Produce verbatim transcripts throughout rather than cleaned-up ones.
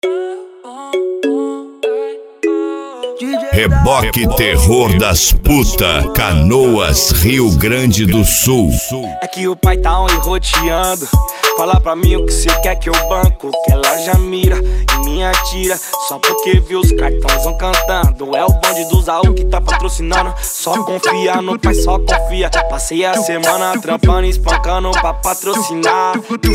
Reboque Terror das Puta, Canoas, Rio Grande do Sul. É que o pai tá on e roteando. Fala pra mim o que cê quer que eu banco, que ela já mira e me atira. Só porque viu os cartões cantando. É o bonde do Zaú que tá patrocinando. Só confia no pai, só confia. Passei a semana trampando e espancando pra patrocinar.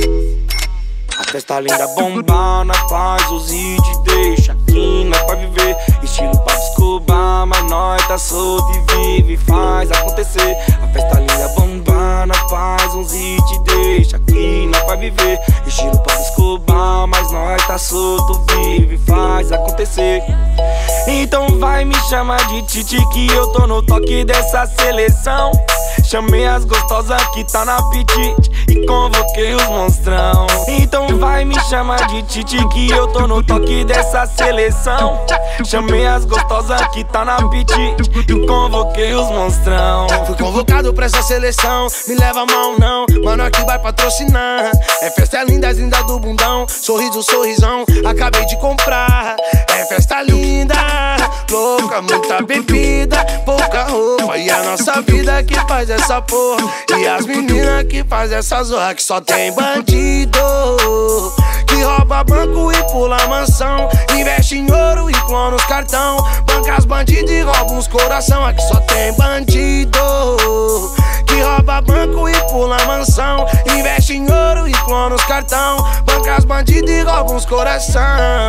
A festa linda bombando, faz os hits, deixa aqui, nós pra viver. Estilo pra descobrir, mas nós tá solto e vive, faz acontecer. A festa linda bombando, faz uns hits, deixa aqui, nós pra viver. Estilo pra descobrir, mas nós tá solto, vive, faz acontecer. Então vai me chamar de Titi que eu tô no toque dessa seleção. Chamei as gostosas que tá na apetite e convoquei os monstrão. Então vai me chamar de Titi que eu tô no toque dessa seleção. Chamei as gostosas que tá na apetite e convoquei os monstrão. Fui convocado pra essa seleção, me leva a mão não, mano aqui vai patrocinar. É festa linda, linda do bundão, sorriso, sorrisão, acabei de comprar. É festa linda, louca, muita bebida, pouca roupa. E a nossa vida que faz essa porra, e as meninas que faz essa zorra. Que só tem bandido que rouba banco e pula mansão, investe em ouro e clona os cartão, banca as bandidos e rouba uns coração. Aqui só tem bandido que rouba banco e pula mansão, investe em ouro e clona os cartão, banca as bandidos e rouba uns coração.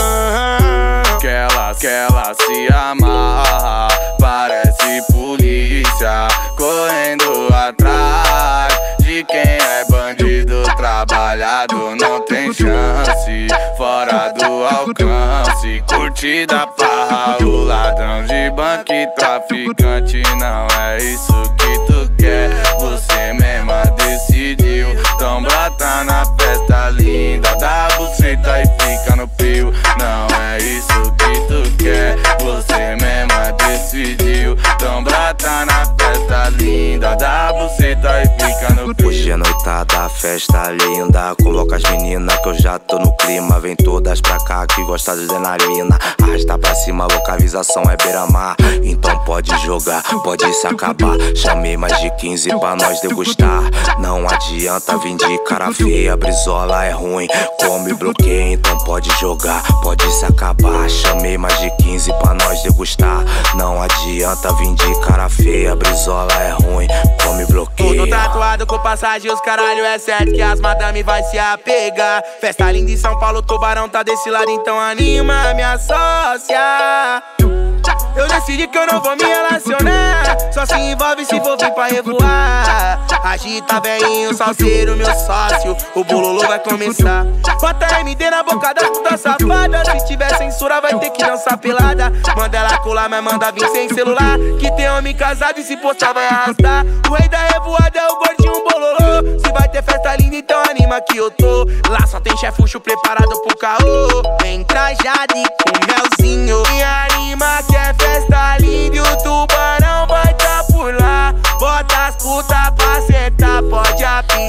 Que ela, que ela se amarra, parece polícia, correndo atrás de quem é bandido. Trabalhado não tem chance, fora do alcance. Curtida farra, o ladrão de banco e traficante. Não é isso que tu quer, você mesma decidiu. Então brota na festa linda, dá buceta e fica no pio. Não é isso que tu quer, você mesma decidiu. Então brota na festa linda, dá buceta e fica no pio. Hoje é noitada, festa linda, convoca as meninas que eu já tô no clima. Vem todas pra cá que gostam de adrenalina. Arrasta pra cima, localização é beira-mar. Então pode jogar, pode se acabar. Chamei mais de quinze pra nós degustar. Não adianta vir de cara feia, brisola é ruim, come bloqueia. Então pode jogar, pode se acabar. Chamei mais de quinze pra nós degustar. Não adianta vir de cara feia, brisola é ruim, come bloqueia. Tudo tatuado com passagem, os caralho é certo que as madame vai se apegar. Festa linda em São Paulo, Tubarão tá desse lado, então anima minha sócia. Eu decidi que eu não vou me relacionar, só se envolve se for vir pra revoar. Agita velhinho, salseiro, meu sócio, o bololô vai começar. Bota M D na boca da puta safada, se tiver censura vai ter que dançar pelada. Manda ela colar, mas manda vir sem celular, que tem homem casado e se postar vai arrastar. O rei da revoada é o gordinho bololô. Se vai ter festa linda, então anima que eu tô. Lá só tem chefucho preparado pro caô. Vem trajado e com melzinho, me anima que é festa linda e o tubarão vai tá por lá. Bota as puta pra sentar, pode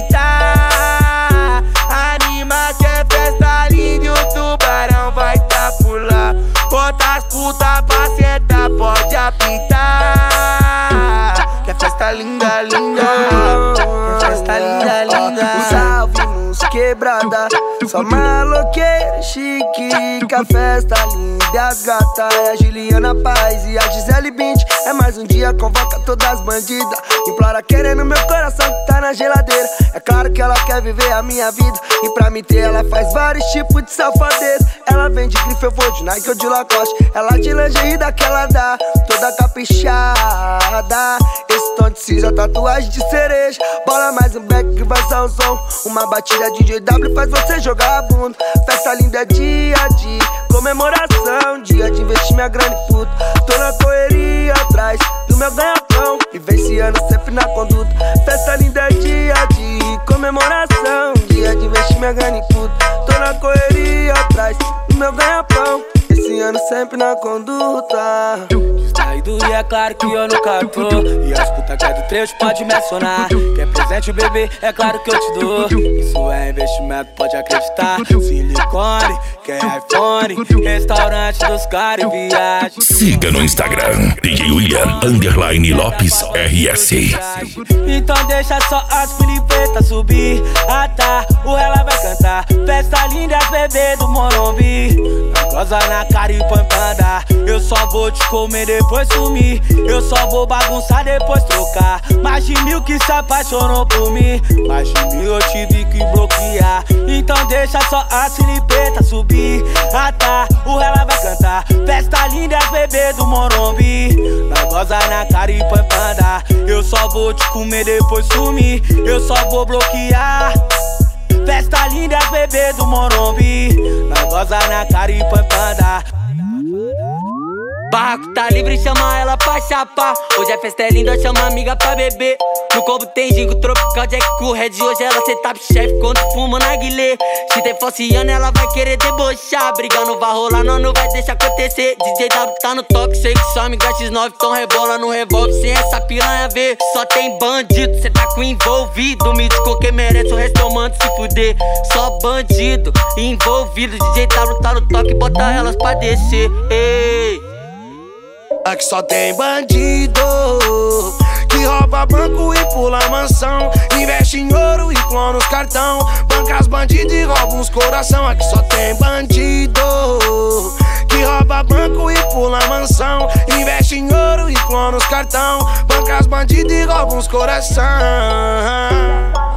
apitar. Anima que é festa linda e o tubarão vai tá por lá. Bota as puta pra sentar, pode apitar. Que é festa linda, linda. Que é festa linda, linda. Salve nos quebrada, só maloqueira chique. Que a festa linda e as gata é a Juliana Paz e a Gisele Bint. É mais um dia, convoca todas as bandidas, implora querendo meu coração que tá na geladeira. É claro que ela quer viver a minha vida, e pra me ter ela faz vários tipos de safadeza. Ela vem de grife, eu vou de Nike ou de Lacoste. Ela de lingerie daquela dá, toda caprichada. Esse tom de cinza, tatuagem de cereja. Bola mais um back que vai ser um som. Uma batida de D W faz você jogar a bunda. Festa linda é dia a dia, comemoração, dia de investir minha grana e tudo. Tô na correria atrás do meu ganha-pão, vivenciando sempre na conduta. Festa linda é dia a dia, comemoração, dia de investir minha grana e tudo. Tô na correria atrás do meu ganha-pão. esse ano sempre na conduta. Distraído e é claro que eu nunca tô. E as putas que é do trecho pode me acionar. Quer presente, bebê, é claro que eu te dou. Isso é investimento, pode acreditar. Silicone, quer iPhone, restaurante dos caras e viagem. Siga no Instagram, D J William Underline Lopes R S. Então deixa só as filipetas subir. Ah tá, o ela vai cantar. Festa linda, as bebê do Morumbi. Goza na cara e põe pra andar. Eu só vou te comer, depois sumir. Eu só vou bagunçar, depois trocar. Mais de mil que se apaixonou por mim. Mais de mil eu tive que bloquear. Então deixa só as filipetas subir. Ah tá, o ela vai cantar. Festa linda, as bebê do Morumbi. Nós goza na cara e põe pra andar. Eu só vou te comer, depois sumir. Eu só vou bloquear. Festa linda, as bebê do Morumbi. Nós goza na cara e põe pra andar. Barraco tá livre, chama ela pra chapar. Hoje a festa é linda, chama amiga pra beber. No combo tem gingo tropical, Jack com Red. Hoje ela cê tá chefe quando fuma na guilê. Se tem falciano, ela vai querer debochar. Briga não vai rolar, não, não vai deixar acontecer. D J W tá no toque, sei que só amiga X nove. Então rebola no revólver, sem essa piranha ver. Só tem bandido, cê tá com envolvido. Mítico que merece, o resto eu mando se fuder. Só bandido envolvido. D J W tá no toque, bota elas pra descer. Ei. Aqui só tem bandido que rouba banco e pula mansão. Investe em ouro e clona os cartão. Banca as bandidos e rouba uns coração. Aqui só tem bandido que rouba banco e pula mansão. Investe em ouro e clona os cartão. Banca as bandidos e rouba uns coração.